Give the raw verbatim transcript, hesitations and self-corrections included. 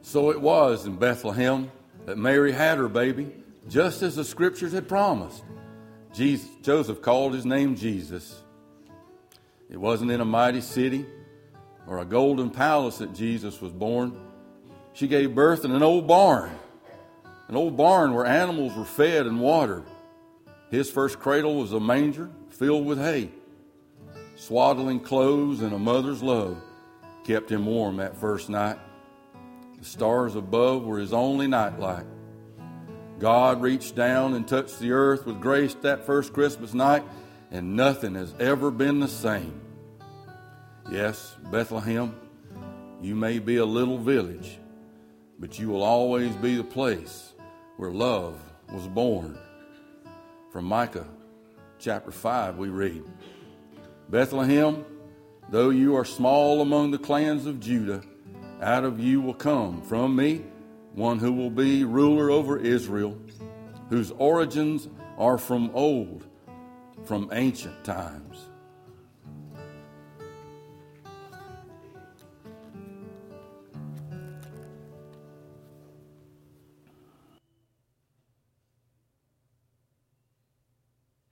So it was in Bethlehem that Mary had her baby, just as the scriptures had promised. Jesus, Joseph called his name Jesus. It wasn't in a mighty city or a golden palace that Jesus was born. She gave birth in an old barn, an old barn where animals were fed and watered. His first cradle was a manger filled with hay. Swaddling clothes and a mother's love kept him warm that first night. The stars above were his only nightlight. God reached down and touched the earth with grace that first Christmas night, and nothing has ever been the same. Yes, Bethlehem, you may be a little village, but you will always be the place where love was born. From Micah chapter five we read, Bethlehem, though you are small among the clans of Judah, out of you will come from me one who will be ruler over Israel, whose origins are from old, from ancient times.